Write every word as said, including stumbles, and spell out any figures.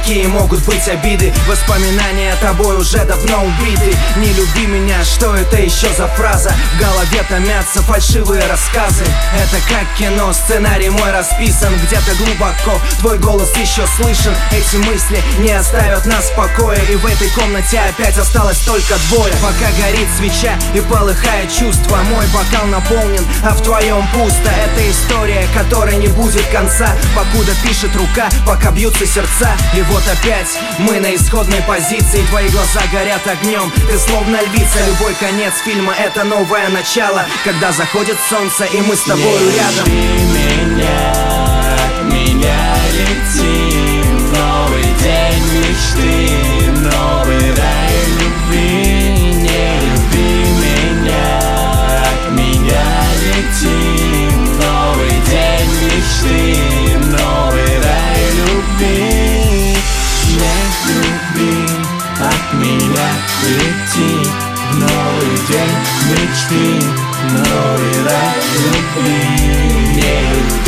какие могут быть обиды. Воспоминания тобой уже давно убиты. Не люби меня, что это еще за фраза? В голове томятся фальшивые рассказы. Это как кино, сценарий мой расписан. Где-то глубоко твой голос еще слышен. Эти мысли не оставят нас в покое, и в этой комнате опять осталось только двое. Пока горит свеча и полыхает чувство, мой бокал наполнен, а в твоем пусто. Это история, которой не будет конца, покуда пишет рука, пока бьются сердца. И вот опять мы на исходной позиции. Твои глаза горят огнем, ты словно львица. Любой конец фильма — это новое начало, когда заходит солнце и мы с тобою рядом. Не люби меня, от меня лети в новый день мечты, новый рай любви. Не люби меня, от меня лети в новый день мечты, новый рай любви. Не люби, от меня лети в новый день мечты, новый рай любви. Не люби.